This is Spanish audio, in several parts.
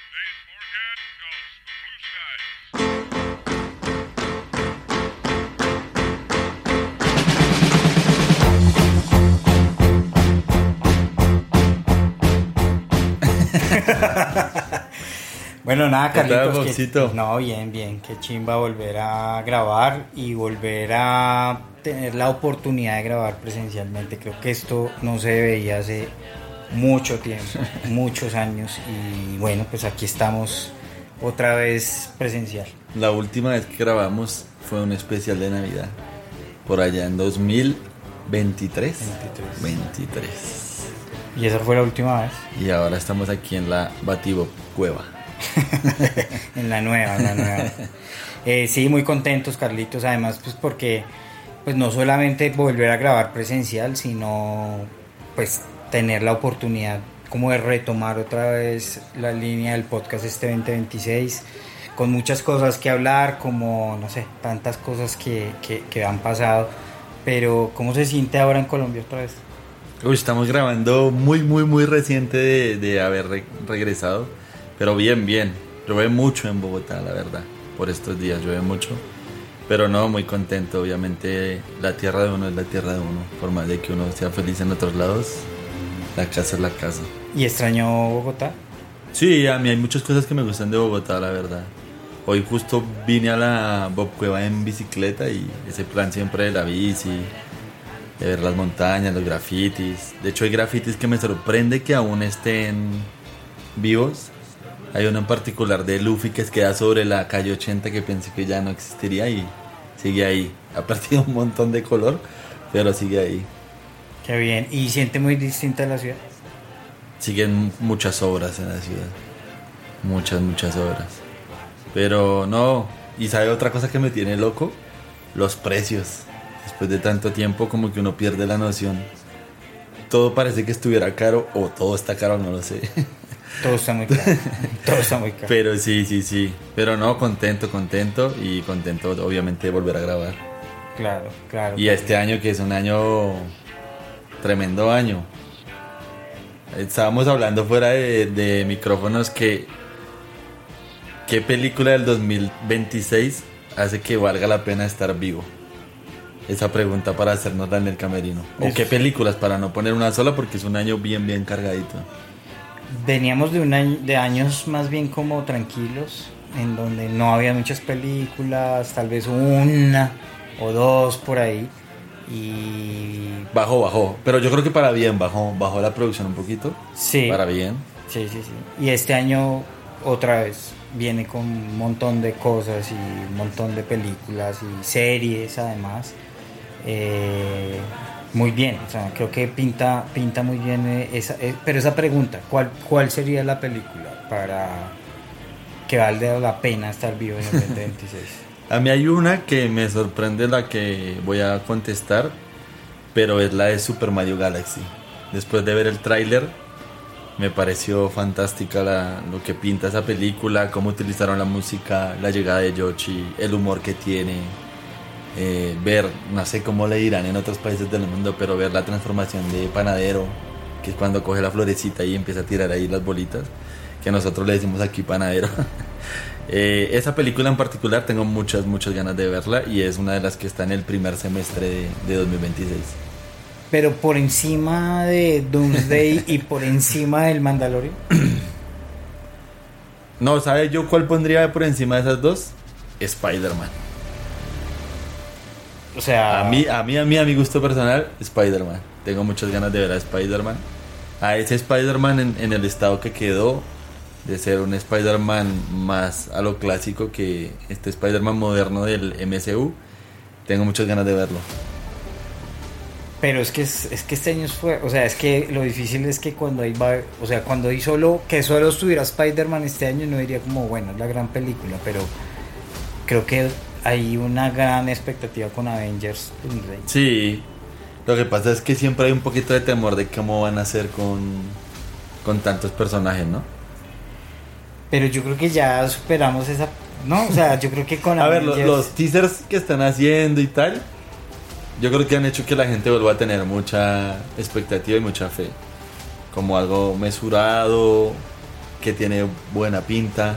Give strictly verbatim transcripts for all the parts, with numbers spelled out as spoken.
Bueno, nada, Carlitos. ¿Qué tal, que, no, bien, bien. Qué chimba volver a grabar y volver a tener la oportunidad de grabar presencialmente. Creo que esto no se veía hace mucho tiempo, muchos años. Y bueno, pues aquí estamos otra vez presencial. La última vez que grabamos fue un especial de Navidad, por allá en dos mil veintitrés. veintitrés. veintitrés. Y esa fue la última vez. Y ahora estamos aquí en la Batibo Cueva. En la nueva, en la nueva. Eh, sí, muy contentos, Carlitos, además pues porque pues no solamente volver a grabar presencial, sino pues tener la oportunidad como de retomar otra vez la línea del podcast este veinte veintiséis, con muchas cosas que hablar, como no sé, tantas cosas que, que, que han pasado, pero ¿cómo se siente ahora en Colombia otra vez? Uy, estamos grabando muy, muy, muy reciente de, de haber re- regresado. Pero bien, bien. Llueve mucho en Bogotá, la verdad. Por estos días llueve mucho. Pero no, muy contento. Obviamente la tierra de uno es la tierra de uno. Por más de que uno sea feliz en otros lados, la casa es la casa. ¿Y extrañó Bogotá? Sí, a mí hay muchas cosas que me gustan de Bogotá, la verdad. Hoy justo vine a la Bob Cueva en bicicleta y ese plan siempre de la bici, de ver las montañas, los grafitis. De hecho hay grafitis que me sorprende que aún estén vivos. Hay uno en particular de Luffy que queda sobre la calle ochenta que pensé que ya no existiría y sigue ahí. Ha perdido un montón de color, pero sigue ahí. Qué bien. ¿Y siente muy distinta la ciudad? Siguen muchas obras en la ciudad. Muchas, muchas obras. Pero no. ¿Y sabe otra cosa que me tiene loco? Los precios. Después de tanto tiempo como que uno pierde la noción. Todo parece que estuviera caro o todo está caro, no lo sé. Todo está muy caro. Todo está muy caro. Pero sí, sí, sí. Pero no, contento, contento. Y contento, obviamente, de volver a grabar. Claro, claro. Y claro. este año, que es un año. Tremendo año. Estábamos hablando fuera de, de micrófonos que. ¿Qué película del dos mil veintiséis hace que valga la pena estar vivo? Esa pregunta para hacernosla en el camerino. ¿O qué películas? Para no poner una sola, porque es un año bien, bien cargadito. Veníamos de un año, de años más bien como tranquilos, en donde no había muchas películas, tal vez una o dos por ahí. Y Bajó, bajó. Pero yo creo que para bien, bajó, bajó la producción un poquito. sí, Para bien. sí, sí, sí. Y este año otra vez viene con un montón de cosas y un montón de películas y series además. Eh, muy bien, o sea, creo que pinta pinta muy bien esa, eh, pero esa pregunta, ¿cuál cuál sería la película para que valga la pena estar vivo en el veinte veintiséis? A mí hay una que me sorprende la que voy a contestar, pero es la de Super Mario Galaxy. Después de ver el tráiler, me pareció fantástica la, lo que pinta esa película, cómo utilizaron la música, la llegada de Yoshi, el humor que tiene. Eh, ver, no sé cómo le dirán en otros países del mundo, pero ver la transformación de panadero, que es cuando coge la florecita y empieza a tirar ahí las bolitas, que nosotros le decimos aquí panadero. eh, esa película en particular tengo muchas, muchas ganas de verla y es una de las que está en el primer semestre de, de dos mil veintiséis. Pero por encima de Doomsday y por encima del Mandalorian. No, ¿sabe yo cuál pondría por encima de esas dos? Spider-Man. O sea, A mí, a mí, a mí, a mi gusto personal, Spider-Man. Tengo muchas ganas de ver a Spider-Man. A ese Spider-Man en, en el estado que quedó, de ser un Spider-Man más a lo clásico que este Spider-Man moderno del M C U. Tengo muchas ganas de verlo. pero es que es, es que este año fue, o sea, es que lo difícil es que cuando hay va, o sea, cuando hay solo que solo estuviera Spider-Man este año no diría como, bueno, es la gran película, pero creo que hay una gran expectativa con Avengers Doomsday. Sí, lo que pasa es que siempre hay un poquito de temor de cómo van a hacer con, con tantos personajes, ¿no? Pero yo creo que ya superamos esa, ¿no? O sea, yo creo que con A Avengers... ver, los, los teasers que están haciendo y tal, yo creo que han hecho que la gente vuelva a tener mucha expectativa y mucha fe. Como algo mesurado, que tiene buena pinta,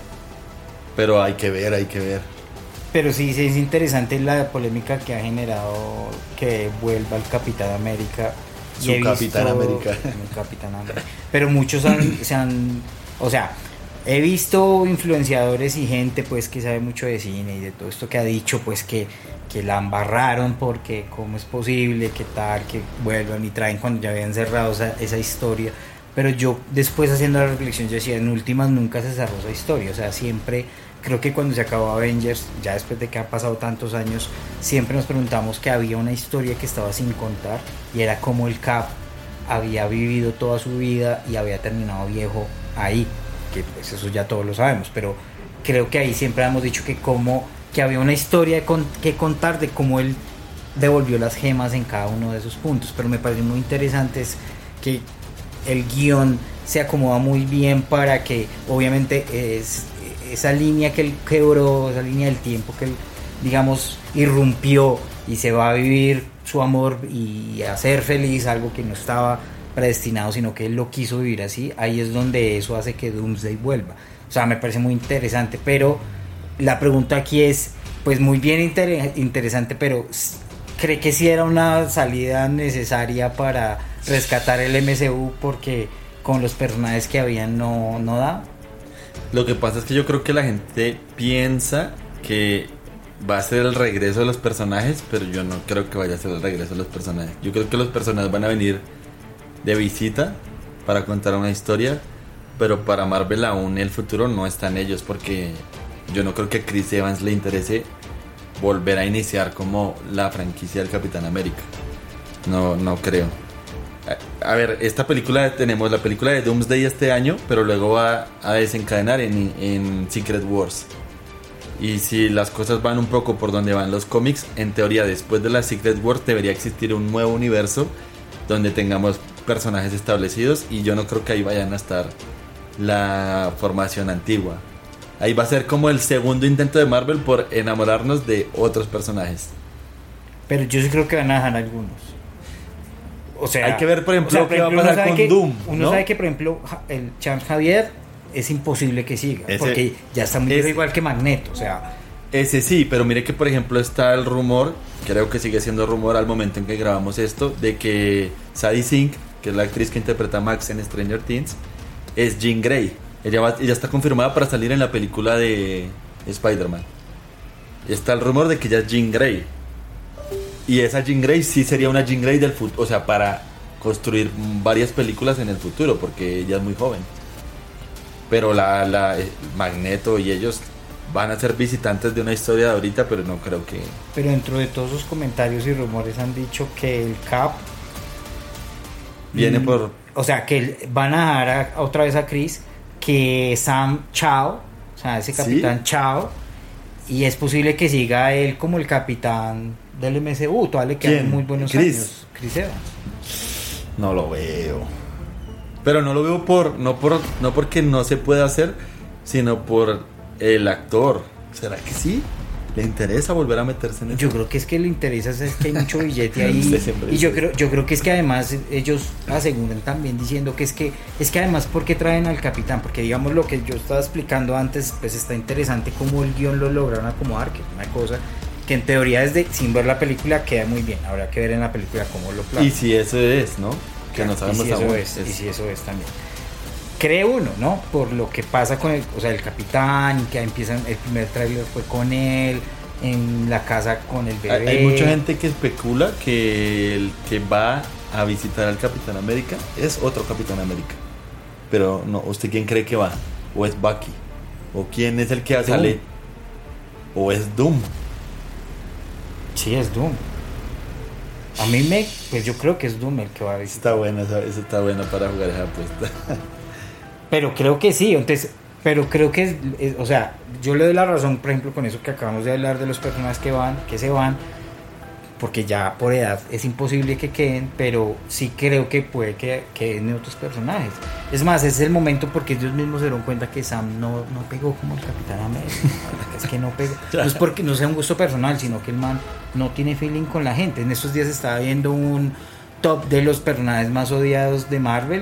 pero hay que ver, hay que ver. Pero sí, sí es interesante la polémica que ha generado que vuelva el Capitán América. Su he Capitán visto, América. Mi Capitán América. Pero muchos han, se han, o sea, he visto influenciadores y gente pues que sabe mucho de cine y de todo esto que ha dicho pues que, que la embarraron porque cómo es posible, que tal, que vuelvan y traen cuando ya habían cerrado esa, esa historia. Pero yo después haciendo la reflexión yo decía, en últimas nunca se cerró esa historia, o sea, siempre, creo que cuando se acabó Avengers, ya después de que han pasado tantos años, siempre nos preguntamos que había una historia que estaba sin contar y era como el Cap había vivido toda su vida y había terminado viejo ahí, que pues eso ya todos lo sabemos, pero creo que ahí siempre hemos dicho que como que había una historia con, que contar de cómo él devolvió las gemas en cada uno de esos puntos, pero me parece muy interesante es que el guión se acomoda muy bien para que obviamente es, esa línea que él quebró, esa línea del tiempo que él digamos irrumpió y se va a vivir su amor y a ser feliz, algo que no estaba predestinado sino que él lo quiso vivir así, ahí es donde eso hace que Doomsday vuelva, o sea me parece muy interesante, pero la pregunta aquí es pues muy bien inter- interesante, pero ¿cree que sí era una salida necesaria para rescatar el M C U porque con los personajes que habían no, no da? Lo que pasa es que yo creo que la gente piensa que va a ser el regreso de los personajes, pero yo no creo que vaya a ser el regreso de los personajes. Yo creo que los personajes van a venir de visita para contar una historia, pero para Marvel aún el futuro no está en ellos, porque yo no creo que a Chris Evans le interese volver a iniciar como la franquicia del Capitán América. No, no creo. A, a ver, esta película, tenemos la película de Doomsday este año, pero luego va a desencadenar en, en Secret Wars. Y si las cosas van un poco por donde van los cómics, en teoría después de la Secret Wars debería existir un nuevo universo donde tengamos personajes establecidos, y yo no creo que ahí vayan a estar la formación antigua. Ahí va a ser como el segundo intento de Marvel por enamorarnos de otros personajes. Pero yo sí creo que van a dejar algunos. O sea, hay que ver, por ejemplo, o sea, por qué ejemplo, va a pasar con que, Doom. Uno ¿no? sabe que, por ejemplo, el Charles Xavier es imposible que siga. Ese, porque ya está muy ese, igual que Magneto. O sea, ese sí, pero mire que, por ejemplo, está el rumor, creo que sigue siendo rumor al momento en que grabamos esto, de que Sadie Sink, que es la actriz que interpreta a Max en Stranger Things, es Jean Grey. Ella, va, ella está confirmada para salir en la película de Spider-Man. Está el rumor de que ella es Jean Grey. Y esa Jean Grey sí sería una Jean Grey del futuro, o sea, para construir varias películas en el futuro, porque ella es muy joven. Pero la, la Magneto y ellos van a ser visitantes de una historia de ahorita, pero no creo que... Pero dentro de todos esos comentarios y rumores han dicho que el Cap viene mmm, por... O sea, que van a dejar a, a otra vez a Chris, que Sam Chao, o sea, ese Capitán ¿Sí? Chao, y es posible que siga él como el capitán del M C U, todavía le quedan muy buenos Chris. años. Chris Evans. No lo veo. Pero no lo veo por no por no porque no se pueda hacer, sino por el actor. ¿Será que sí? ¿Le interesa volver a meterse en eso? Yo creo que es que le interesa, es que hay mucho billete ahí. Y yo creo yo creo que es que además ellos aseguran también diciendo que es que es que además ¿por qué traen al capitán? Porque digamos lo que yo estaba explicando antes, pues está interesante cómo el guión lo lograron acomodar, que es una cosa que en teoría desde sin ver la película queda muy bien. Habrá que ver en la película cómo lo plasman. Y si eso es, ¿no? Que no sabemos y si aún. Eso es, es. Y si eso es también. Cree uno, ¿no? Por lo que pasa con el, o sea, el capitán, y que empiezan, el primer tráiler fue con él, en la casa con el bebé. Hay, hay mucha gente que especula que el que va a visitar al Capitán América es otro Capitán América. Pero no, ¿usted quién cree que va? ¿O es Bucky? ¿O quién es el que Doom. sale? ¿O es Doom? Sí, es Doom. A mí me, pues yo creo que es Doom el que va a visitar. Está buena, eso está buena para jugar esa apuesta. Pero creo que sí, entonces, pero creo que es, es, o sea, yo le doy la razón, por ejemplo, con eso que acabamos de hablar de los personajes que van, que se van, porque ya por edad es imposible que queden, pero sí creo que puede que queden otros personajes. Es más, ese es el momento porque ellos mismos se dieron cuenta que Sam no, no pegó como el Capitán América. Es que no pegó. No es porque no sea un gusto personal, sino que el man no tiene feeling con la gente. En estos días estaba viendo un top de los personajes más odiados de Marvel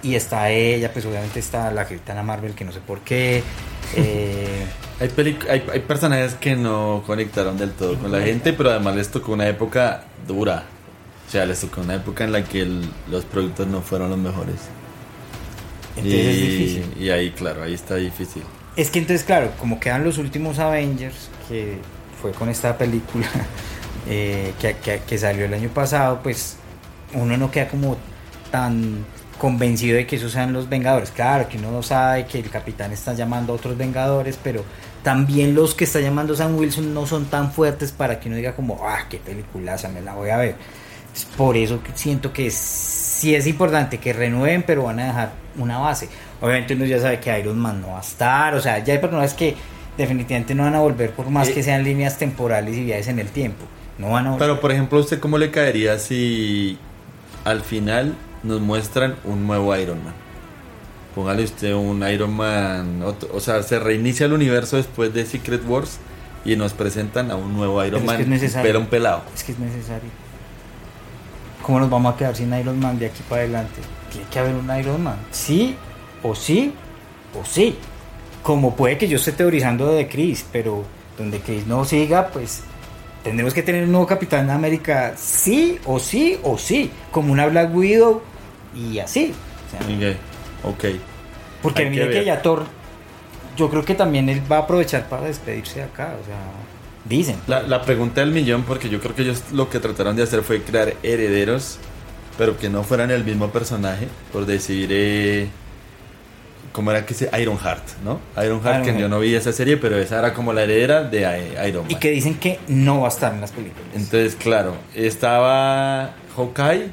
y está ella, pues obviamente está la Capitana Marvel, que no sé por qué. Eh, hay, pelic- hay, hay personajes que no conectaron del todo con la gente, pero además les tocó una época dura. O sea, les tocó una época en la que el- los productos no fueron los mejores. entonces y, es difícil. y ahí, claro, ahí está difícil. Es que entonces, claro, como quedan los últimos Avengers, que fue con esta película eh, que, que, que salió el año pasado, pues uno no queda como tan convencido de que esos sean los Vengadores. Claro que uno sabe que el Capitán está llamando a otros Vengadores, pero también los que está llamando Sam Wilson no son tan fuertes para que uno diga como, ah, qué peliculaza, me la voy a ver. Es por eso que siento que sí es importante que renueven, pero van a dejar una base. Obviamente uno ya sabe que Iron Man no va a estar, o sea, ya hay personas que definitivamente no van a volver por más Eh, que sean líneas temporales y viajes en el tiempo. No van a volver. Pero, por ejemplo, ¿a usted cómo le caería si al final nos muestran un nuevo Iron Man? Póngale usted un Iron Man, otro- o sea, se reinicia el universo después de Secret Wars y nos presentan a un nuevo Iron Pero es Man, que es necesario. pero un pelado. Es que es necesario. ¿Cómo nos vamos a quedar sin Iron Man de aquí para adelante? Tiene que haber un Iron Man. Sí, o sí, o sí. Como puede que yo esté teorizando de Chris, pero donde Chris no siga, pues tendremos que tener un nuevo Capitán América, sí, o sí, o sí. Como una Black Widow y así. O sea, Ok, ok. porque Hay que mire que, ver. ya Thor, yo creo que también él va a aprovechar para despedirse de acá. O sea, dicen. La, la pregunta del millón, porque yo creo que ellos lo que trataron de hacer fue crear herederos, pero que no fueran el mismo personaje, por decir, eh, ¿cómo era que se? Ironheart, ¿no? Ironheart, que Ironheart. yo no vi esa serie, pero esa era como la heredera de eh, Iron Man. Y que dicen que no va a estar en las películas. Entonces, claro, estaba Hawkeye,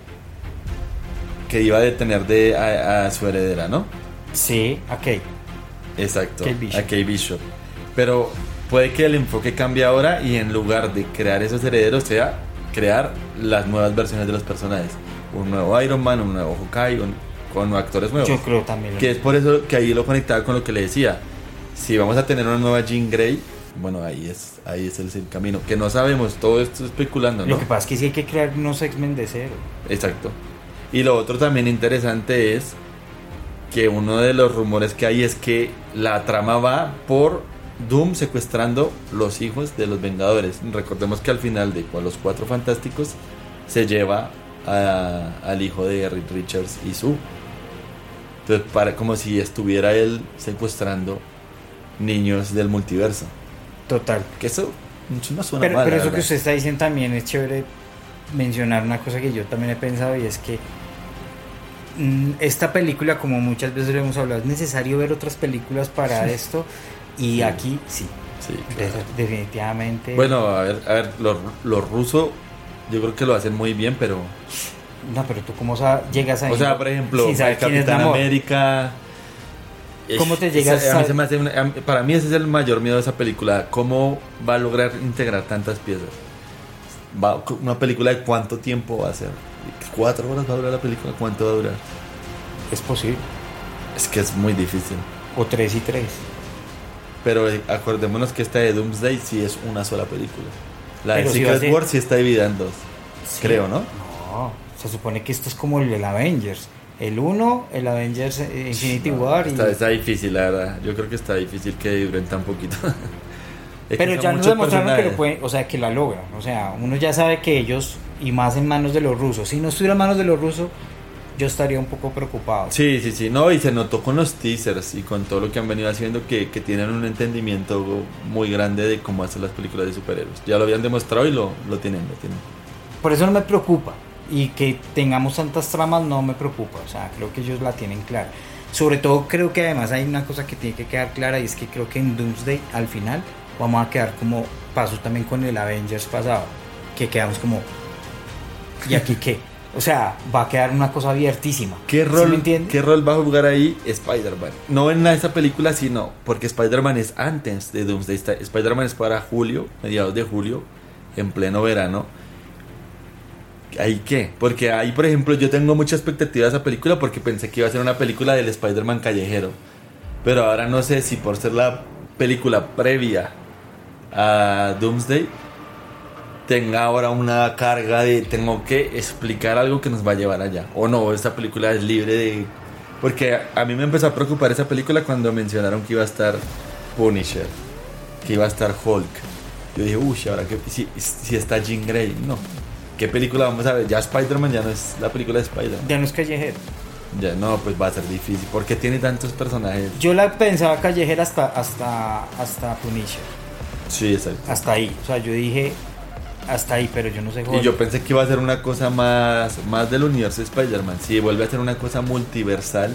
que iba a detener de, a, a su heredera, ¿no? Sí, ok. Exacto, Kate Bishop. a Kate Bishop. Pero puede que el enfoque cambie ahora y en lugar de crear esos herederos sea crear las nuevas versiones de los personajes. Un nuevo Iron Man, un nuevo Hawkeye, un- con actores nuevos. Yo creo también. lo Que es mismo. por eso que ahí lo conectaba con lo que le decía. Si vamos a tener una nueva Jean Grey, bueno, ahí es ahí es el, el camino. Que no sabemos, todo esto especulando, ¿no? Lo que pasa es que sí hay que crear unos X-Men de cero. Exacto. Y lo otro también interesante es que uno de los rumores que hay es que la trama va por Doom secuestrando los hijos de los Vengadores. Recordemos que al final de Los Cuatro Fantásticos se lleva a- al hijo de Reed Richards y Sue. Entonces, para, como si estuviera él secuestrando niños del multiverso. Total. Que eso no suena Pero, mal. pero la eso que verdad. usted está diciendo también es chévere mencionar una cosa que yo también he pensado, y es que mm, esta película, como muchas veces lo hemos hablado, es necesario ver otras películas para esto, y Sí. aquí sí, Sí, de- claro. definitivamente. Bueno, a ver, a ver, los los rusos yo creo que lo hacen muy bien, pero No, pero tú cómo sa- llegas a o sea, por ejemplo, sin saber el quién es Capitán Namor. América. ¿Cómo te es- llegas a mí a- se me hace una- a mí- para mí ese es el mayor miedo de esa película, cómo va a lograr integrar tantas piezas. Va, una película de cuánto tiempo va a ser? ¿Cuatro horas va a durar la película? ¿Cuánto va a durar? Es posible. Es que es muy difícil. O tres y tres. Pero eh, acordémonos que esta de Doomsday sí es una sola película. La de Pero sí va a Secret ser- Wars sí está dividida en dos. Sí. Creo, ¿no? No, se supone que esto es como el, el Avengers. El uno, el Avengers eh, Infinity No, War. Y... Está, está difícil, la verdad. Yo creo que está difícil que duren tan poquito. Es que Pero son ya nos muchos demostraron que lo personajes. pueden, o sea, que la logran. O sea, uno ya sabe que ellos, y más en manos de los rusos, si no estuviera en manos de los rusos, yo estaría un poco preocupado. Sí, sí, sí. No, y se notó con los teasers y con todo lo que han venido haciendo que, que tienen un entendimiento muy grande de cómo hacer las películas de superhéroes. Ya lo habían demostrado y lo, lo tienen, lo tienen. Por eso no me preocupa. Y que tengamos tantas tramas no me preocupa. O sea, creo que ellos la tienen clara. Sobre todo creo que además hay una cosa que tiene que quedar clara, y es que creo que en Doomsday al final vamos a quedar como pasó también con el Avengers pasado, que quedamos como ¿y aquí qué? O sea, va a quedar una cosa abiertísima. ¿Qué ¿Sí rol, me entiende? ¿Qué rol va a jugar ahí Spider-Man? No en la- esa película, sino porque Spider-Man es antes de Doomsday. Está- Spider-Man es para julio, mediados de julio, en pleno verano. ¿Ahí qué? Porque ahí, por ejemplo, yo tengo mucha expectativa de esa película porque pensé que iba a ser una película del Spider-Man callejero. Pero ahora no sé si por ser la película previa a Doomsday tenga ahora una carga de tengo que explicar algo que nos va a llevar allá. O no, esta película es libre de Porque a, a mí me empezó a preocupar esa película cuando mencionaron que iba a estar Punisher, que iba a estar Hulk. Yo dije, uy, ahora que si, si está Jean Grey, no. ¿Qué película vamos a ver? Ya Spider-Man ya no es la película de Spider-Man. Ya no es Callejero. Ya no, pues va a ser difícil. ¿Por qué tiene tantos personajes? Yo la pensaba Callejera hasta, hasta, hasta Punisher. Sí, exacto. Hasta ahí. O sea, yo dije hasta ahí, pero yo no sé. Y yo pensé que iba a ser una cosa más, más del universo de Spider-Man. Si vuelve a ser una cosa multiversal.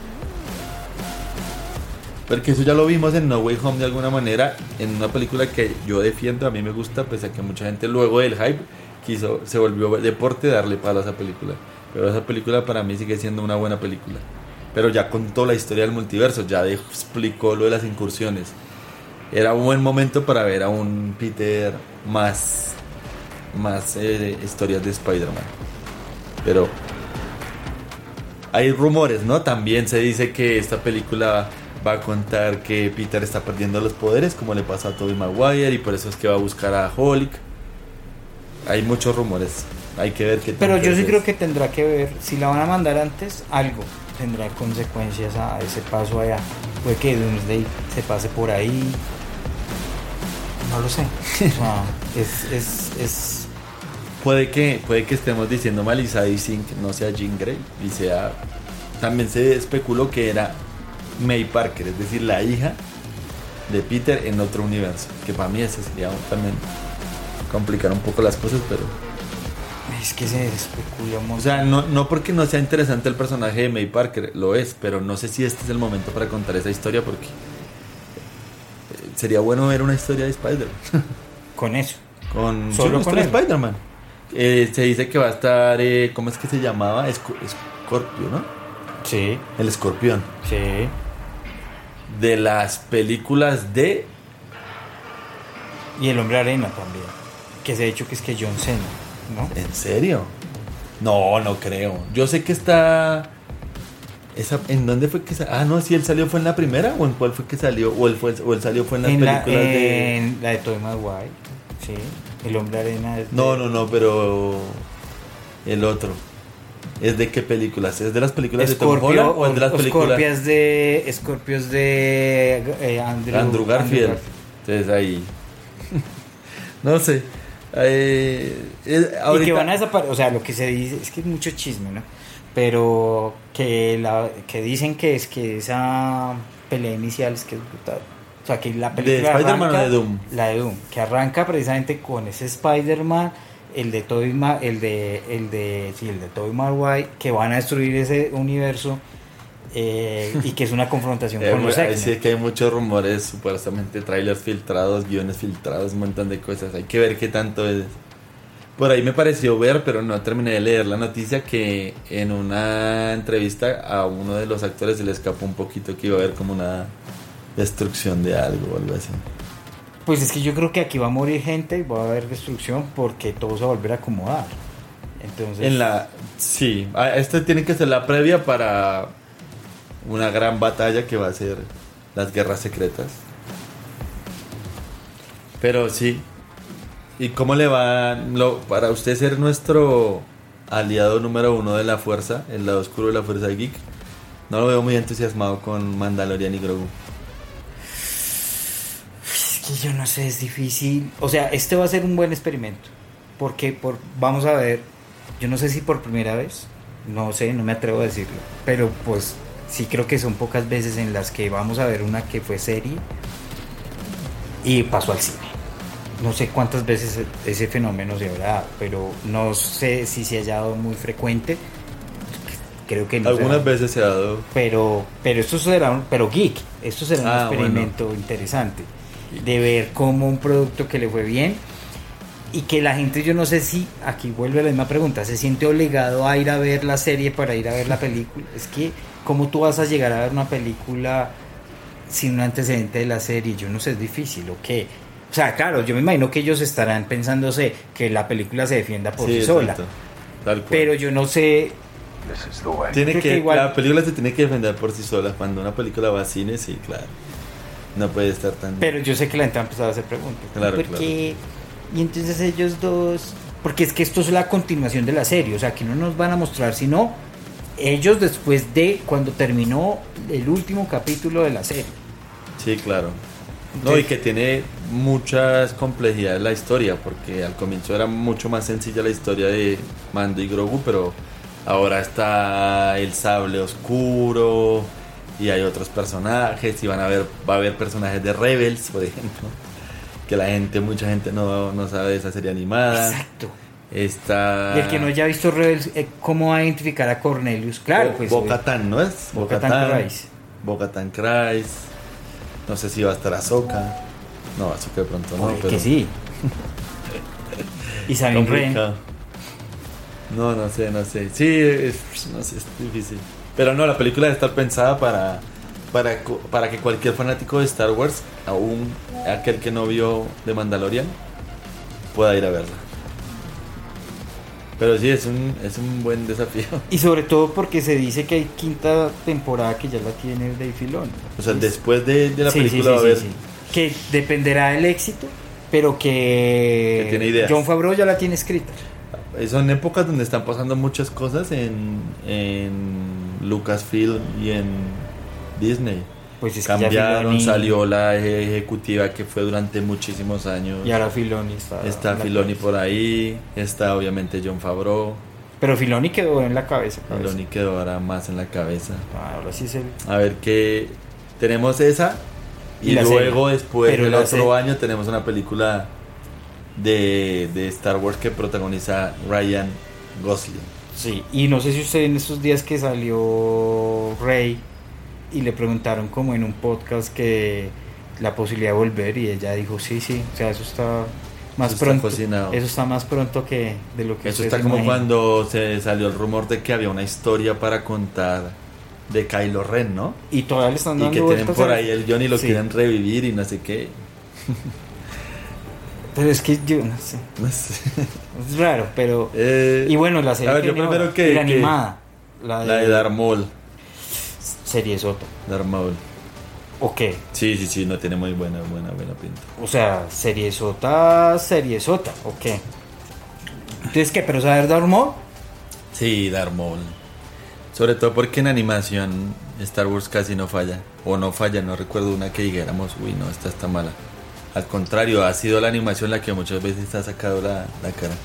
Porque eso ya lo vimos en No Way Home de alguna manera. En una película que yo defiendo, a mí me gusta, pese a que mucha gente luego del hype quiso, se volvió deporte darle palo a esa película. Pero esa película para mí sigue siendo una buena película. Pero ya contó la historia del multiverso, ya explicó lo de las incursiones. Era un buen momento para ver a un Peter más, más eh, historias de Spider-Man. Pero hay rumores, ¿no? También se dice que esta película va a contar que Peter está perdiendo los poderes, como le pasa a Tobey Maguire, y por eso es que va a buscar a Hulk. Hay muchos rumores. Hay que ver qué. Pero yo sí creo que tendrá que ver, si la van a mandar antes, algo tendrá consecuencias a ese paso allá. Puede que Doomsday se pase por ahí. No lo sé. O sea, es, es, es... Puede que, puede que estemos diciendo mal y Sadie Sink no sea Jean Grey y sea. También se especuló que era May Parker, es decir, la hija de Peter en otro universo. Que para mí eso sería también complicar un poco las cosas, pero. Es que se especula mucho. O sea, no, no porque no sea interesante el personaje de May Parker, lo es, pero no sé si este es el momento para contar esa historia porque sería bueno ver una historia de Spider-Man. Con eso. Con solo sí, con Spider-Man. Eh, se dice que va a estar, eh, ¿cómo es que se llamaba? Esco- Scorpio, ¿no? Sí. El escorpión. Sí. De las películas de... Y el Hombre Arena también. Que se ha dicho que es que John Cena, ¿no? ¿En serio? No, no creo. Yo sé que está... Esa, ¿en dónde fue que salió? Ah, no, si él salió fue en la primera o en cuál fue que salió o él fue o él salió fue en las en películas la, de en la de Tobey Maguire, sí. El Hombre Arena es de... No, no, no, pero el otro. ¿Es de qué películas? ¿Es de las películas Scorpio, de Tom Holland o es de las películas Scorpios de Scorpios de eh, Andrew, Andrew Garfield? Andrew Garfield. Entonces ahí no sé. Eh, es, ahorita... Y que van a desaparecer, o sea, lo que se dice es que es mucho chisme, ¿no? Pero que la que dicen que es que esa pelea inicial es que es brutal. O sea, que la película ¿De Spider-Man arranca, o de Doom? La de Doom, que arranca precisamente con ese Spider-Man, el de Tobey Ma, el de el de sí, el de Tobey Maguire, que van a destruir ese universo eh, y que es una confrontación Eh, con los ahí X-Men. sí que hay muchos rumores, supuestamente trailers filtrados, guiones filtrados, un montón de cosas. Hay que ver qué tanto es. Por ahí me pareció ver, pero no terminé de leer la noticia, que en una entrevista a uno de los actores se le escapó un poquito que iba a haber como una destrucción de algo o algo así. Pues es que yo creo que aquí va a morir gente y va a haber destrucción porque todo se va a volver a acomodar. Entonces, En la sí, ah, esto tiene que ser la previa para una gran batalla que va a ser las guerras secretas. Pero sí. ¿Y cómo le va lo, para usted ser nuestro aliado número uno de la fuerza, el lado oscuro de la fuerza geek? No lo veo muy entusiasmado con Mandalorian y Grogu. es que yo no sé, es difícil. O sea, este va a ser un buen experimento. Porque por, vamos a ver, yo no sé si por primera vez, no sé, no me atrevo a decirlo. Pero pues sí creo que son pocas veces en las que vamos a ver una que fue serie y pasó al cine. No sé cuántas veces ese fenómeno se habrá dado, pero no sé si se haya dado muy frecuente. Creo que no. Algunas será, veces se ha dado. Pero, pero esto será un, pero geek, esto será un Ah, experimento bueno. interesante de ver cómo un producto que le fue bien y que la gente, yo no sé si, aquí vuelve la misma pregunta, se siente obligado a ir a ver la serie para ir a ver la película. Es que, ¿cómo tú vas a llegar a ver una película sin un antecedente de la serie? Yo no sé, es difícil, ¿o qué? O sea, claro, yo me imagino que ellos estarán pensándose que la película se defienda por sí, sí sola. Exacto. Tal cual. Pero yo no sé. Tiene Creo que, que igual- la película se tiene que defender por sí sola. Cuando una película va a cine, sí, claro. No puede estar tan... Pero yo sé que la gente ha empezado a hacer preguntas. Claro, ¿Por qué? Y entonces ellos dos... Porque es que esto es la continuación de la serie. O sea, que no nos van a mostrar sino ellos después de cuando terminó el último capítulo de la serie. Sí, claro. No, y que tiene muchas complejidades la historia, porque al comienzo era mucho más sencilla la historia de Mando y Grogu, pero ahora está el sable oscuro y hay otros personajes y van a ver, va a haber personajes de Rebels, por ejemplo, que la gente, mucha gente no, no sabe de esa serie animada. Exacto. Está... Y el que no haya visto Rebels, eh, ¿cómo va a identificar a Cornelius? Claro, Bo- pues. Bo-Katan, ¿no es? Bo-Katan Kryze. Bo-Katan Kryze. No sé si va a estar Ahsoka. No, Ahsoka de pronto no, Oye, pero... que sí. Y Sabine Wren. complicado. No, no sé, no sé. Sí, es, no sé, es difícil. Pero no, la película debe estar pensada para, para, cu- para que cualquier fanático de Star Wars, aún aquel que no vio The Mandalorian, pueda ir a verla. Pero sí, es un, es un buen desafío. Y sobre todo porque se dice que hay quinta temporada que ya la tiene Dave Filoni. O sea, después de, de la Sí, sí, película sí, va a sí, haber... sí. Que dependerá del éxito, pero que, Que tiene ideas. Jon Favreau ya la tiene escrita. Son épocas donde están pasando muchas cosas en, en Lucasfilm y en Disney. Pues es que ya Cambiaron, Filoni- salió la ejecutiva que fue durante muchísimos años. Y ahora Filoni está... Está en la Filoni cabeza. por ahí, está obviamente Jon Favreau. Pero Filoni quedó en la cabeza. cabeza. Filoni quedó ahora más en la cabeza. Ah, ahora sí es el... A ver qué... Tenemos esa y, Y la luego serie. después Pero del la otro serie- año tenemos una película de, de Star Wars que protagoniza Ryan Gosling. Sí, y no sé si usted en esos días que salió Rey y le preguntaron como en un podcast que la posibilidad de volver y ella dijo sí, sí, o sea, eso está más Eso está pronto. cocinado. Eso está más pronto que de lo que Eso usted está se como imagina. cuando se salió el rumor de que había una historia para contar de Kylo Ren, ¿no? Y todavía le están Y dando que tienen vueltas por a- ahí el guión y lo Sí. quieren revivir y no sé qué. Pero es que yo no sé, No sé. es raro, pero... Eh, Y bueno, la serie a ver, yo viene prefiero ahora, que- y la que- animada, la de, la de Darth Maul. serie sota, Darth Maul. ¿o qué? Sí, sí, sí, no tiene muy buena, buena, buena pinta. O sea, serie sota, serie sota, ¿o qué? Entonces, ¿qué? ¿Pero saber Darth Maul? Sí, Darth Maul. Sobre todo porque en animación Star Wars casi no falla. O no falla, no recuerdo una que dijéramos, uy, no, esta está mala. Al contrario, ha sido la animación la que muchas veces ha sacado la, la cara.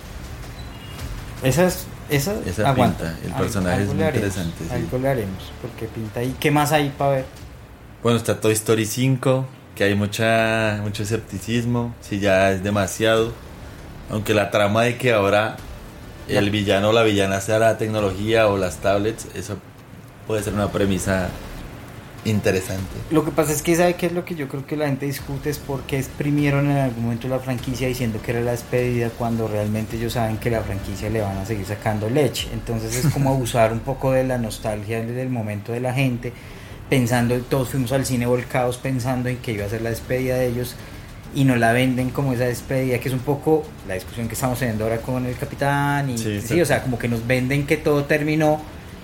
Esa es, esa, Esa aguanta. pinta, el personaje es muy le haremos, interesante, sí. Algo le haremos, porque pinta ahí. ¿Qué más hay para ver? Bueno, está Toy Story cinco, que hay mucha mucho escepticismo, si ya es demasiado. Aunque la trama de que ahora el villano o la villana sea la tecnología o las tablets, eso puede ser una premisa interesante. Lo que pasa es que, ¿sabe qué es lo que yo creo que la gente discute? Es porque exprimieron en algún momento la franquicia diciendo que era la despedida cuando realmente ellos saben que la franquicia le van a seguir sacando leche. Entonces es como abusar un poco de la nostalgia del momento de la gente, pensando, todos fuimos al cine volcados pensando en que iba a ser la despedida de ellos y no la venden como esa despedida, que es un poco la discusión que estamos teniendo ahora con el capitán y Sí, sí, sí. o sea, como que nos venden que todo terminó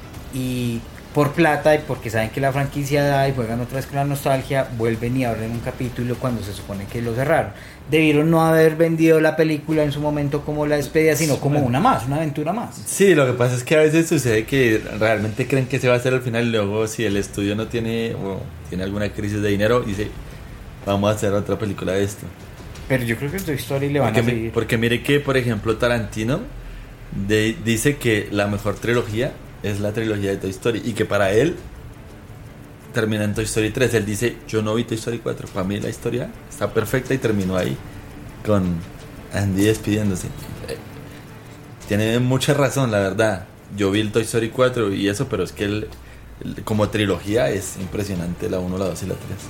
y por plata y porque saben que la franquicia da y juegan otra vez con la nostalgia, vuelven y abren un capítulo cuando se supone que lo cerraron. Debieron no haber vendido la película en su momento como la despedida, sino como una más, una aventura más. Sí, lo que pasa es que a veces sucede que realmente creen que se va a hacer al final y luego si el estudio no tiene o tiene alguna crisis de dinero, dice, vamos a hacer otra película de esto. Pero yo creo que Toy Story le van Porque, a mi- seguir. porque mire que, por ejemplo, Tarantino de- dice que la mejor trilogía es la trilogía de Toy Story y que para él termina en Toy Story tres. Él dice, yo no vi Toy Story cuatro, para mí la historia está perfecta y terminó ahí con Andy despidiéndose. Eh, Tiene mucha razón, la verdad. Yo vi el Toy Story cuatro y eso, pero es que él, él, como trilogía es impresionante la uno, la dos y la tres.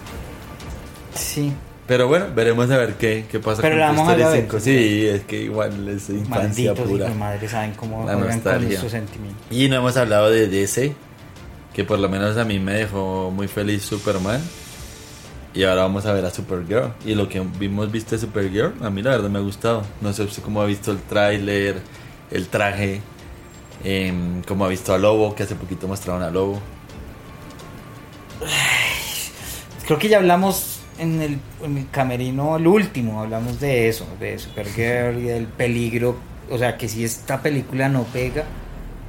Sí. Pero bueno, veremos a ver qué, qué pasa Pero con la Toy vamos a Story ver. cinco. Sí, es que igual es infancia Malditos pura. hijos de madre saben cómo La juegan con nostalgia. estos sentimientos. Y no hemos hablado de D C, que por lo menos a mí me dejó muy feliz Superman. Y ahora vamos a ver a Supergirl. Y lo que hemos visto de Supergirl, a mí la verdad me ha gustado. No sé usted cómo ha visto el tráiler, el traje, em, cómo ha visto a Lobo, que hace poquito mostraron a Lobo. Creo que ya hablamos en el, en el camerino, el último, hablamos de eso, de Supergirl y del peligro. O sea, que si esta película no pega,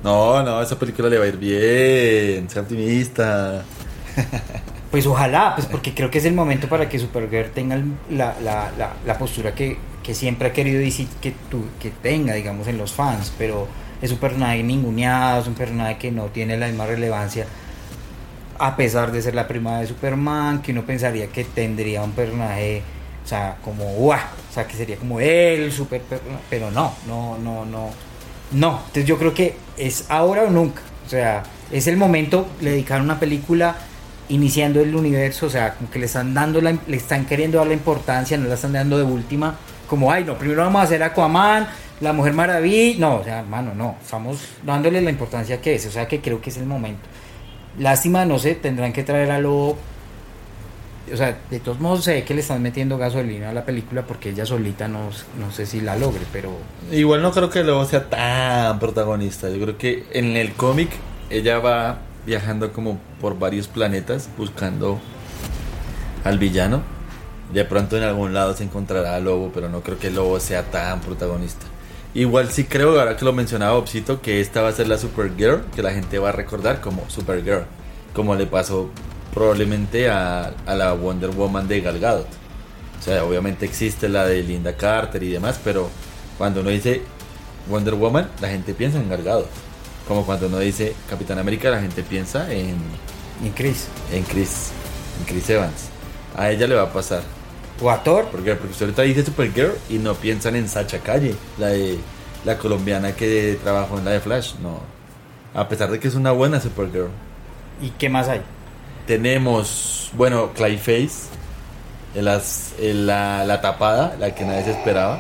No, no, esa película le va a ir bien. Sea optimista. Pues ojalá, pues porque creo que es el momento para que Supergirl tenga el- la, la, la, la postura que, que siempre ha querido D C que, tu- que tenga, digamos, en los fans. Pero es un personaje ninguneado, es un personaje que no tiene la misma relevancia, a pesar de ser la prima de Superman, que uno pensaría que tendría un personaje, o sea, como ¡guau! O sea, que sería como él, super, pero no, no, no, no, no. Entonces yo creo que es ahora o nunca. O sea, es el momento de dedicar una película iniciando el universo, o sea, como que le están dando la, le están queriendo dar la importancia, no la están dando de última, como ay no, primero vamos a hacer Aquaman, la Mujer Maravilla, no, o sea, hermano, no, estamos dándole la importancia que es, o sea que creo que es el momento. Lástima, no sé, tendrán que traer a Lobo, o sea, de todos modos se ve que le están metiendo gasolina a la película porque ella solita no, no sé si la logre, pero Igual no creo que luego sea tan protagonista. Yo creo que en el cómic ella va viajando como por varios planetas buscando al villano. De pronto en algún lado se encontrará a Lobo, pero no creo que Lobo sea tan protagonista. Igual sí creo, ahora que lo mencionaba Opsito, que esta va a ser la Supergirl, que la gente va a recordar como Supergirl, como le pasó probablemente a, a la Wonder Woman de Gal Gadot. O sea, obviamente existe la de Linda Carter y demás, pero cuando uno dice Wonder Woman, la gente piensa en Gal Gadot. Como cuando uno dice Capitán América, la gente piensa en, ni Chris en Chris, en Chris Evans. A ella le va a pasar. o a Thor. Porque el profesor ahorita dice Supergirl y no piensan en Sacha Calle, la de la colombiana que trabajó en la de Flash. No. A pesar de que es una buena Supergirl. ¿Y qué más hay? Tenemos, bueno, Clayface, en las, en la, la tapada, la que nadie se esperaba.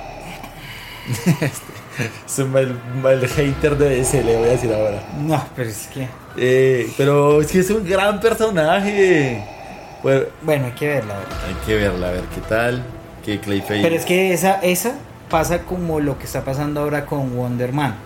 Es un mal, mal hater de D C, le voy a decir ahora. No, pero es que Eh, pero es que es un gran personaje. Bueno, bueno, hay que verla. A ver. hay que verla, a ver qué tal. Que Clayface. Pero es que esa, esa pasa como lo que está pasando ahora con Wonder Man.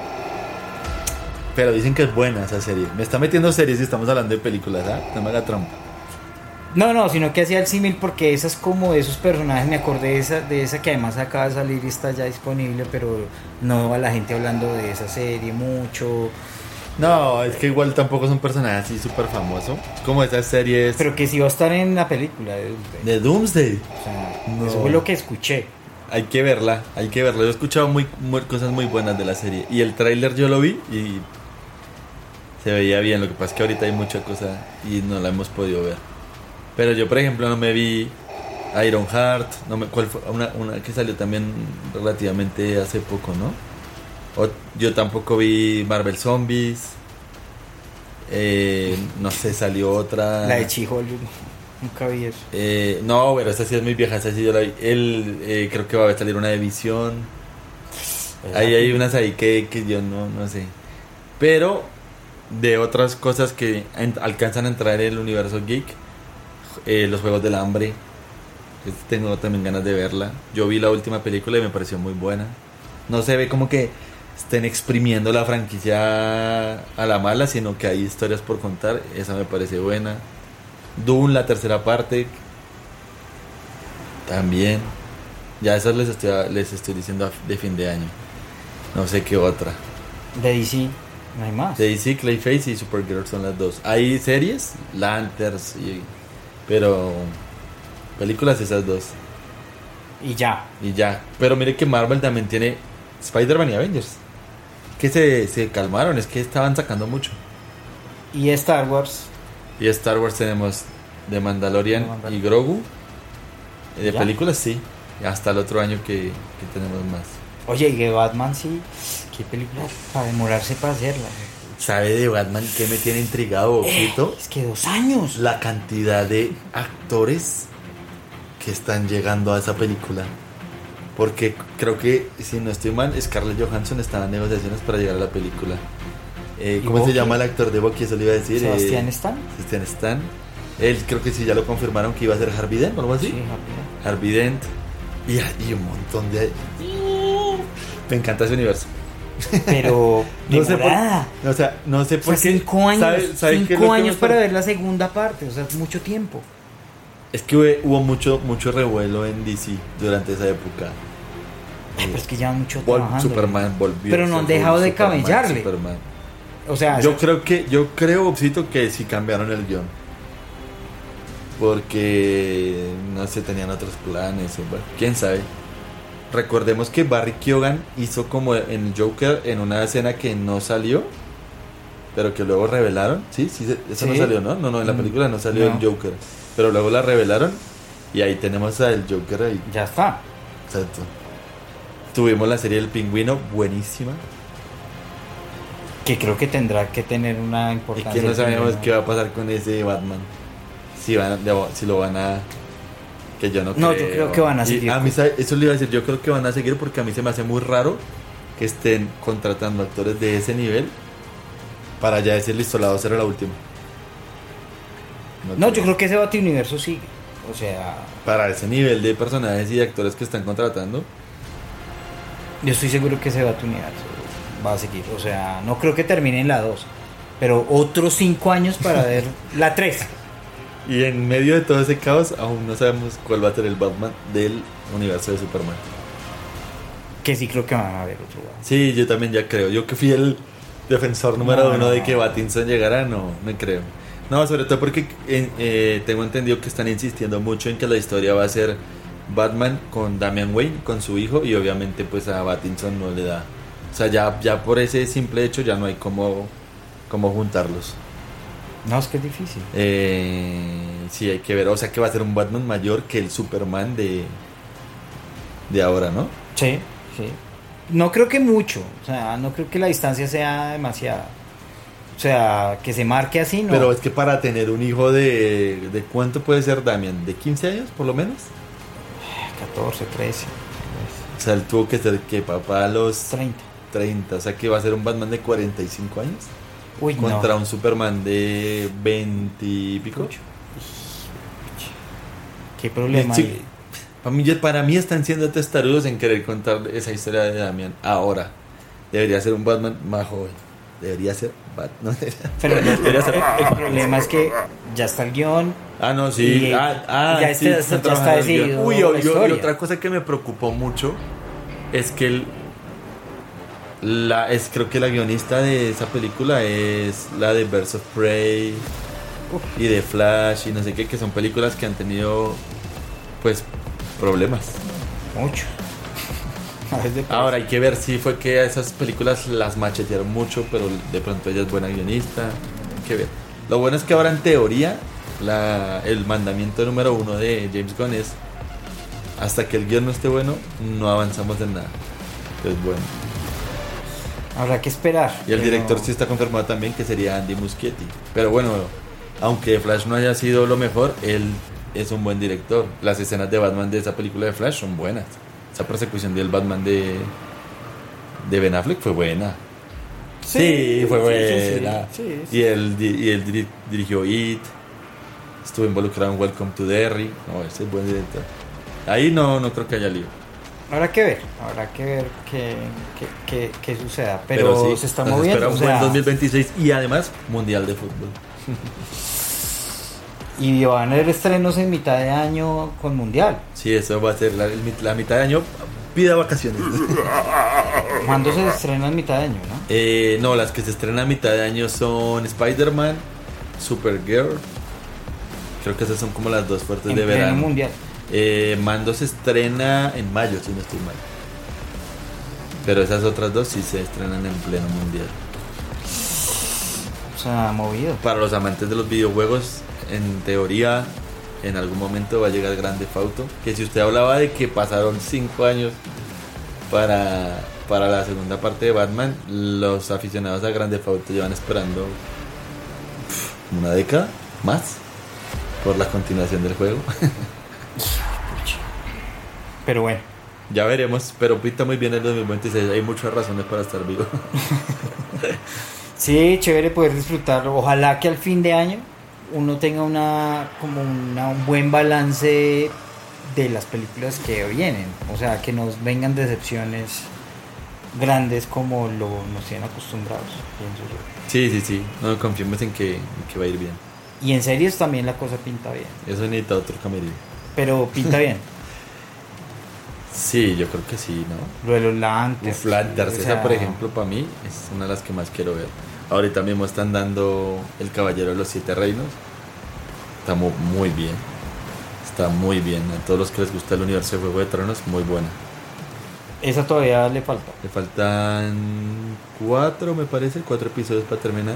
Pero dicen que es buena esa serie. Me está metiendo series y estamos hablando de películas, ¿ah? No me haga trampa. No, no, sino que hacía el símil porque esa es como de esos personajes, me acordé de esa, de esa que además acaba de salir y está ya disponible, pero no a la gente hablando de esa serie mucho. No, es que igual tampoco es un personaje así súper famoso. Es como esas series Pero que sí va a estar en la película de Doomsday. de Doomsday. O sea, No. eso fue lo que escuché. Hay que verla, hay que verla. Yo he escuchado muy, muy- cosas muy buenas de la serie. Y el tráiler yo lo vi y se veía bien. Lo que pasa es que ahorita hay mucha cosa y no la hemos podido ver. Pero yo, por ejemplo, no me vi Ironheart. No me, ¿cuál fue? Una, una que salió también relativamente hace poco, ¿no? O- yo tampoco vi Marvel Zombies. Eh, no sé, salió otra. La de She-Hulk, nunca vi eso. Eh, no, pero esa sí es muy vieja, esa sí yo la vi. Él, eh, creo que va a salir una de Visión. Ahí hay unas ahí que, que yo no, no sé. Pero de otras cosas que en- alcanzan a entrar en el universo geek, eh, los Juegos del Hambre. que Tengo también ganas de verla. Yo vi la última película y me pareció muy buena. No se ve como que estén exprimiendo la franquicia a la mala, sino que hay historias por contar. Esa me parece buena. Dune, la tercera parte. También. Ya esas les estoy, les estoy diciendo a- de fin de año. No sé qué otra. De D C, no hay más. D C, Clayface y Supergirl son las dos. Hay series, Lanterns, y, pero películas esas dos. Y ya. Y ya. Pero mire que Marvel también tiene Spider-Man y Avengers. Que se, se calmaron, es que estaban sacando mucho. Y Star Wars. Y Star Wars tenemos The Mandalorian The Mandalorian. y Grogu. Y de Ya. películas sí. Y hasta el otro año que, que tenemos más. Oye, y de Batman sí. Qué película para demorarse para hacerla. ¿Sabe de Batman qué me tiene intrigado, Ojito? Es que dos años. La cantidad de actores que están llegando a esa película. Porque creo que, si no estoy mal, Scarlett Johansson estaba en negociaciones para llegar a la película. Eh, ¿Y ¿Cómo se Bucky? llama el actor de Bucky? Eso le iba a decir. Sebastián eh, Stan. Sebastián Stan. Él creo que sí ya lo confirmaron que iba a ser Harvey Dent o algo así. Sí, rápido. Harvey Dent. Y, y un montón de... Me encanta ese universo. Pero No sé por, demorada. o sea, no sé por Fue qué. cinco años. ¿sabe- sabe qué es lo cinco que años me para sor- ver la segunda parte. O sea, es mucho tiempo. Es que hubo, hubo mucho, mucho revuelo en D C durante esa época. Ay, pero es que llevan mucho Vol- trabajando. Superman volvió. Pero no han se dejado de Superman, camellarle. Superman. O sea, Yo eso- creo que, yo creo, Bobcito, que sí cambiaron el guión. Porque no sé, tenían otros planes, o bueno, quién sabe. Recordemos que Barry Keoghan hizo como en el Joker en una escena que no salió, pero que luego revelaron. Sí, sí, eso no Sí. salió, ¿no? No, no, en la película no salió No. el Joker, pero luego la revelaron y ahí tenemos al Joker ahí. ya está. Exacto. Tuvimos la serie del Pingüino, buenísima. Que creo que tendrá que tener una Y importancia. que no sabemos ¿no? qué va a pasar con ese Batman. Si, van, a- si lo van a... Que yo no creo. No, yo creo que van a Y seguir. a mí, ¿sabe? Eso le iba a decir, yo creo que van a seguir porque a mí se me hace muy raro que estén contratando actores de ese nivel para ya decir, listo, la va a hacer la última. No, yo creo que ese Batiuniverso sigue. O sea, Para ese nivel de personajes y de actores que están contratando, yo estoy seguro que ese Batiuniverso va a seguir. O sea, no creo que termine en la dos. Pero otros cinco años para ver la tres. y en medio de todo ese caos, aún no sabemos cuál va a ser el Batman del universo de Superman. Que sí creo que van a ver otro Batman. Sí, yo también ya creo. Yo que fui el defensor número No, uno no, de no. que Pattinson llegara, no, no creo. No, sobre todo porque eh, eh, tengo entendido que están insistiendo mucho en que la historia va a ser Batman con Damian Wayne, con su hijo, y obviamente pues a Pattinson no le da. O sea, ya, ya por ese simple hecho ya no hay cómo, cómo juntarlos. No, es que es difícil. Eh, sí, hay que ver. O sea, que va a ser un Batman mayor que el Superman de, de ahora, ¿no? Sí, sí. No creo que mucho. O sea, no creo que la distancia sea demasiada. O sea, que se marque así, ¿no? Pero es que para tener un hijo de... ¿De cuánto puede ser Damian? ¿De quince años por lo menos? catorce, trece, O sea, él tuvo que ser que papá a los treinta. treinta. O sea, que va a ser un Batman de cuarenta y cinco años. Uy, Contra no. un Superman de veinte y pico. Pucho. Qué problema. Sí, hay. para, mí, para mí están siendo testarudos en querer contar esa historia de Damian ahora. Debería ser un Batman más joven. Debería ser Batman. Pero el, el- el problema es que ya está el guión. Ah, no, sí. Y- ah, ah, ya sí, está- están ya está trabajando en el guión. decidido Uy, la yo- yo- y historia. otra cosa que me preocupó mucho es que el, la, es, creo que la guionista de esa película es la de Birds of Prey y de Flash y no sé qué, que son películas que han tenido, pues, problemas. Mucho. A veces de- Ahora hay que ver si fue que a esas películas las machetearon mucho, pero de pronto ella es buena guionista. Hay que ver. Lo bueno es que ahora en teoría la, el mandamiento número uno de James Gunn es hasta que el guión no esté bueno, no avanzamos en nada. Entonces bueno. Habrá que esperar. Y el pero- director sí está confirmado también que sería Andy Muschietti. Pero bueno, aunque Flash no haya sido lo mejor, él es un buen director. Las escenas de Batman de esa película de Flash son buenas. Esa persecución del Batman de, de Ben Affleck fue buena. Sí, fue sí, buena. sí, sí, sí. Y él, di- y él diri- dirigió It. Estuvo involucrado en Welcome to Derry. No, ese es buen director. Ahí no, no creo que haya lío. Habrá que ver. Habrá que ver qué, qué, qué- qué suceda. Pero, se está nos moviendo. espera o un sea, buen dos mil veintiséis y además Mundial de Fútbol. y van a haber estrenos en mitad de año con Mundial. Sí, eso va a ser la, el mit- la mitad de año. Pida vacaciones. ¿Cuándo se estrena en mitad de año, no? Eh, no, las que se estrenan a mitad de año son Spider-Man, Supergirl. Creo que esas son como las dos fuertes En de pleno verano. Mundial. Eh, Mando se estrena en mayo, si no estoy mal. Pero esas otras dos sí se estrenan en pleno mundial. O sea, movido. Para los amantes de los videojuegos, en teoría, en algún momento va a llegar Grand Theft Auto. Que si usted hablaba de que pasaron cinco años para, para la segunda parte de Batman, los aficionados a Grand Theft Auto llevan esperando pff, una década más por la continuación del juego. Pero bueno. Ya veremos, pero pinta muy bien el dos mil veintiséis. Hay muchas razones para estar vivo. Sí, chévere poder disfrutarlo. Ojalá que al fin de año uno tenga una como una, un buen balance de las películas que vienen. O sea, que nos vengan decepciones grandes como lo nos tienen acostumbrados, pienso yo. Sí, sí, sí. No confiemos en que, en que va a ir bien. Y en series también la cosa pinta bien. Eso necesita otro camerino. Pero pinta bien. Sí, yo creo que sí, ¿no? Lo de los Lanterns. Uf, Lanterns, o sea, esa por ejemplo para mí es una de las que más quiero ver. Ahorita mismo están dando El Caballero de los Siete Reinos. Está mu- muy bien. Está muy bien. A todos los que les gusta el universo de Juego de Tronos, muy buena. Esa todavía le falta. Le faltan cuatro, me parece, cuatro episodios para terminar.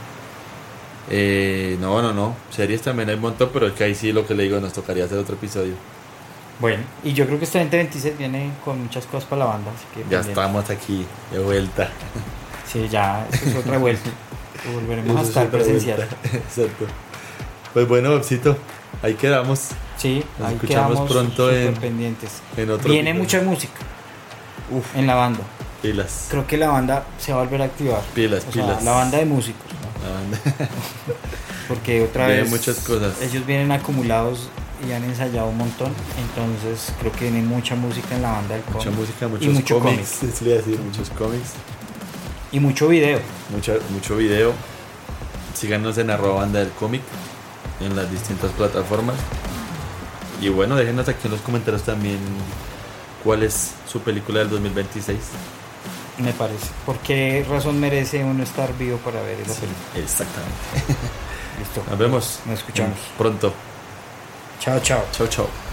Eh, no, no, no. Series también hay un montón, pero es que ahí sí lo que le digo, nos tocaría hacer otro episodio. Bueno, y yo creo que este veinte veintiséis viene con muchas cosas para la banda, así que Ya pendiente. estamos aquí, de vuelta. Sí, ya, eso es otra vuelta. Volveremos a Eso es estar otra presencial. vuelta. Exacto. Pues bueno, Bobcito, ahí quedamos. Sí, Nos ahí escuchamos quedamos pronto súper en- pendientes. en otro Viene episodio. mucha música Uf, en la banda. pilas. Creo que la banda se va a volver a activar. Pilas, O sea, pilas. la banda de músicos, ¿no? La banda. Porque otra Vienen vez muchas cosas. ellos vienen acumulados y han ensayado un montón, entonces creo que viene mucha música en la banda del Mucha cómic. música, y muchos mucho cómics. cómic. Sí, le iba a decir, muchos cómics. Y mucho video. Mucha, mucho video. Síganos en arroba banda del cómic en las distintas plataformas. Y bueno, déjenos aquí en los comentarios también cuál es su película del dos mil veintiséis. Me parece. ¿Por qué razón merece uno estar vivo para ver esa película? Exactamente. Listo. Nos vemos. Nos escuchamos. Pronto. Chao, chao. Chao, chao.